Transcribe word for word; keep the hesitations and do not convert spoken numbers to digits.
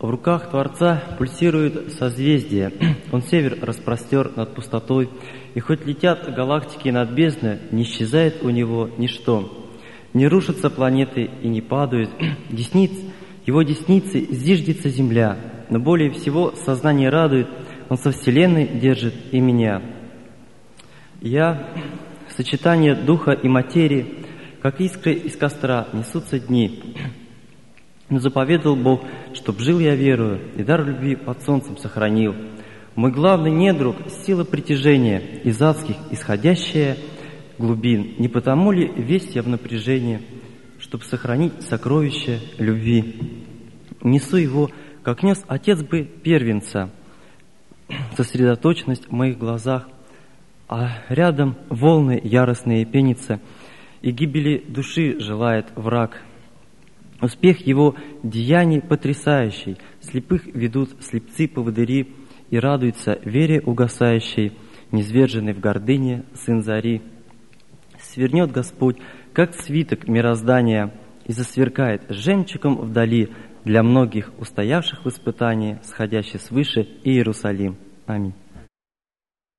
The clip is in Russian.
В руках Творца пульсирует созвездие, он север распростер над пустотой, и хоть летят галактики над бездной, не исчезает у него ничто. Не рушатся планеты и не падают, десниц, его десницей зиждется земля, но более всего сознание радует, он со вселенной держит и меня. Я, сочетание духа и материи, как искры из костра, несутся дни. Но заповедал Бог, чтоб жил я верою, и дар любви под солнцем сохранил. Мой главный недруг — сила притяжения, из адских исходящая глубин. Не потому ли весь я в напряжении, чтоб сохранить сокровище любви? Несу его, как нес отец бы первенца, сосредоточенность в моих глазах, а рядом волны яростные пенятся, и гибели души желает враг. Успех его деяний потрясающий, слепых ведут слепцы-поводыри, и радуется вере угасающей, низверженный в гордыне сын зари. Свернет Господь, как свиток мироздания, и засверкает жемчугом вдали для многих устоявших в испытании, сходящий свыше Иерусалим. Аминь.